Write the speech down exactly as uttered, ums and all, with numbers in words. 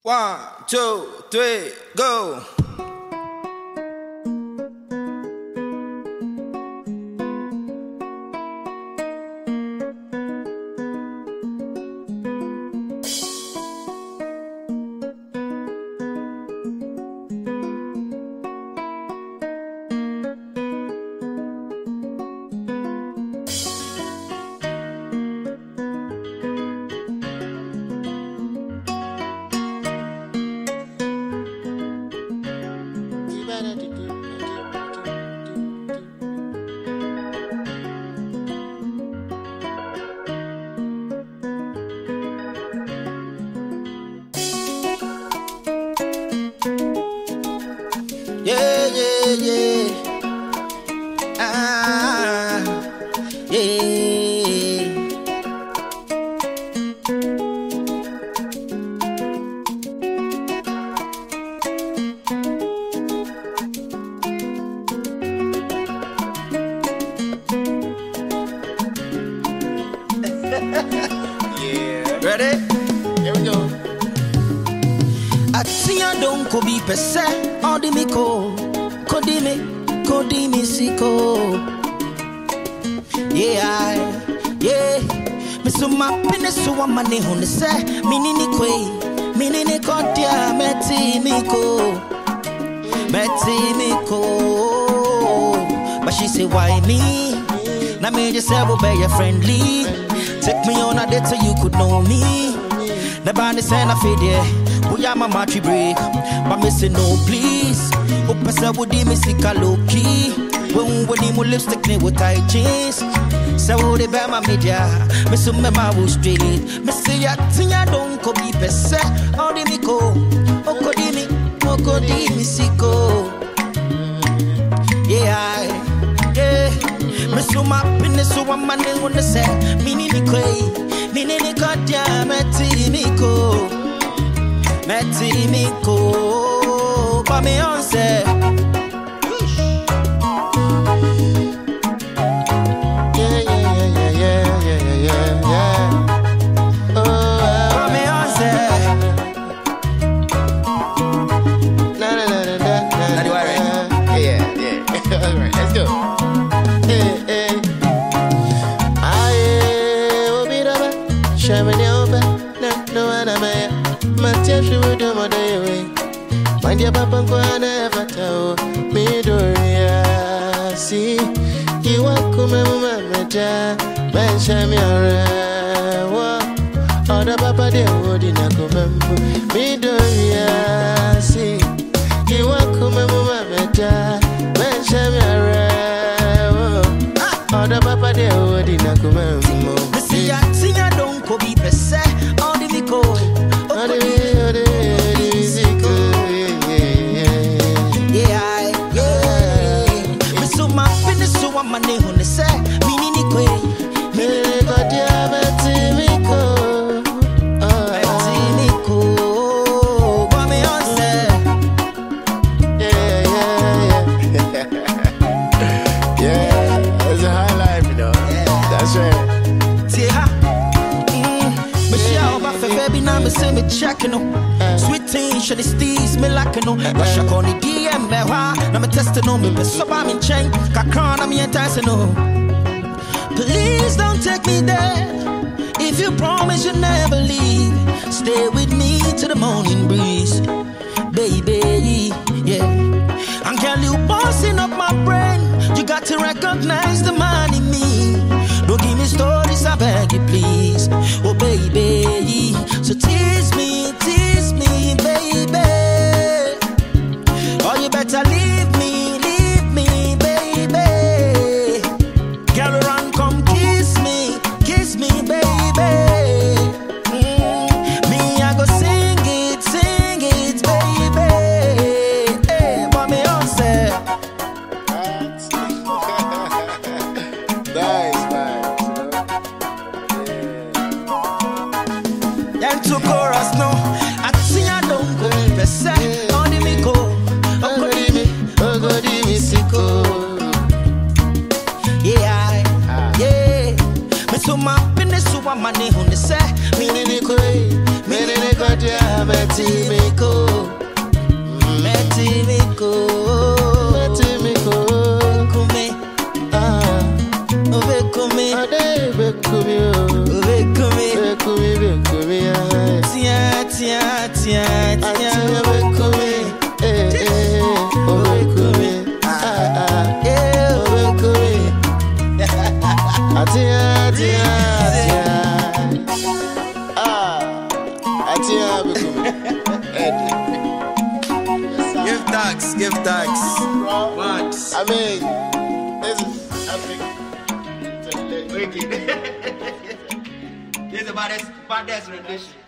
One, two, three, go. Yeah, yeah, yeah. Ah, yeah. Yeah. Ready? Here we go. Atia don ko bi pese odi mi ko kodi me kodi mi siko. Yeah, yeah. Me so ma pine so wa mane ho ne se mini ni kwe mini ni kodia meti mi ko meti mi ko. But she say why me? Na me just say we be friendly. Take me on a date so you could know me. The band is saying I feel there. We are my matry break, but me say no please. Upasa would me sick a low key. When we need more lipstick, ne with tight jeans. So would they bear my media? Me so me ma wo straight. Me say ya tinya don't ko be pese. All the me ko, oko di me, oko di me siko. Yeah, yeah. Me so ma pine so wa mane wanna say. Mini ni kwe, mini ni kodia meti mi ko. Meti mi ko, pa me on say. Yeah, yeah, yeah, yeah, yeah, yeah, yeah. Oh, Pa me on say. na na na na na. Now do I ready? Yeah, yeah. All right, let's go. Hey, hey. Aye, obi daba, shamani oba, na no anamaya. Matia shudu modewe. Mind your papa go never tell me do ya see. You walk come mama meja, ben shami arewa. Oda papa de wodi na come me do ya see. You walk come mama meja, ben shami arewa. Oda papa de wodi na come. Me say ya tinya don't ko be pese. All the me ko. Ode ode disiko Yeah, yeah. Me so ma pine so wa mane ho ne se. Mini ni kwe. me kodia beti miko. Meti mi ko. Pa me on say. Yeah, yeah, yeah. Yeah, it's a high life, you know. That's right. Tie ha. Mm. Me share oba fe baby na me say me checking no. Sweet teen shady steez me like no. Rush on the D M me wa. Na me test no me be so ba me chain. Ka crown na me entice no. Please don't take me there. If you promise you'll never leave, stay with me to the morning breeze, baby. Yeah. And girl, you bossing up my brain. You got to recognize the man in me. Don't give me stories, I beg you, please. Oh, baby. So tease me, tease me, baby. Or you better leave me, leave me, baby. Girl, run, come kiss me, kiss me, baby. Mm. Me, I go sing it, sing Metimiko, Metimiko, Metimiko, Kume, ah, Ove Kume, Ade Bekumi, Ove Kume, Bekumi, Bekumi, Tia, Tia, Tia, Tia, Ove Kume, eh, eh, Ove Kumi, ah, ah, eh, Ove Kume, Atia, Atia, Atia, ah, Atia Bekumi. Give thanks, give thanks. What? I mean, this is Africa. This is the baddest, baddest rendition.